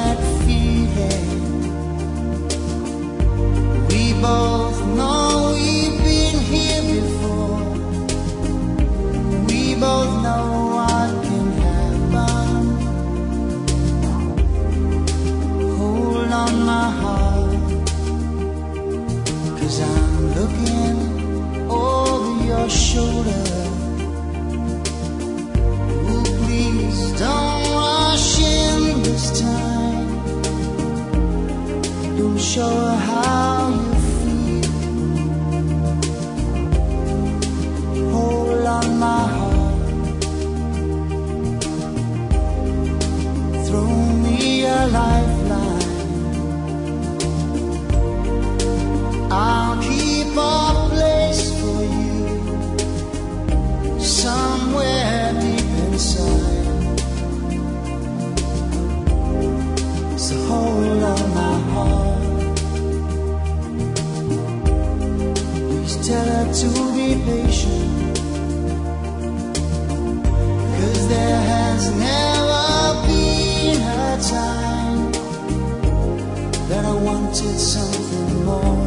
that feeling. We both know we've been here before. We both know what can happen. Hold on my heart, 'cause I'm looking over your shoulder. Oh, please don't rush in this time. Don't show her how you feel. Hold on my heart. Throw me a lifeline. I'll keep a place for you somewhere deep inside. So hold on my heart. Please tell her to be patient, 'cause there has never been a time that I wanted something more.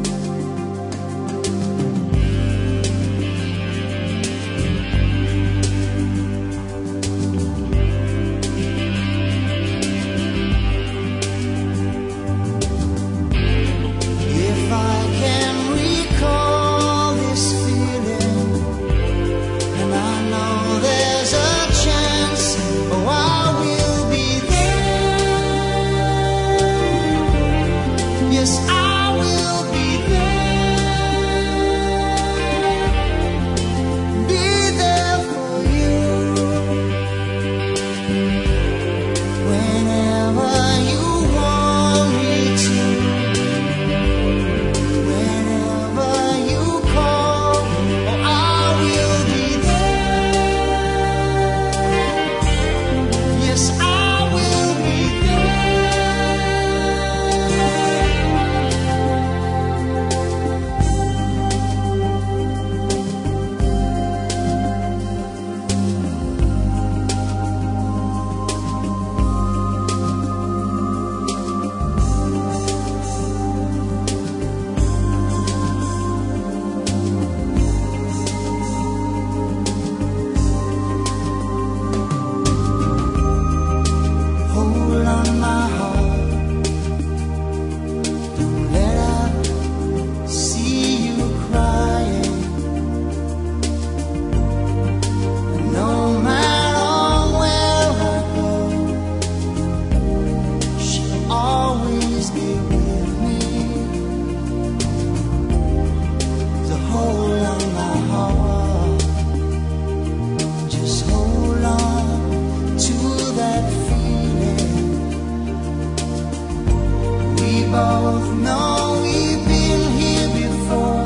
Both know we've been here before.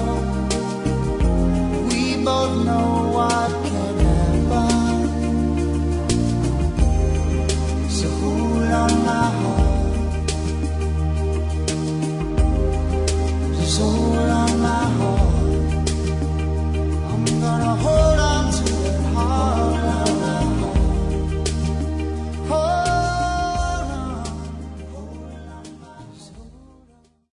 We both know what can happen. So hold on my heart. Just hold on my heart.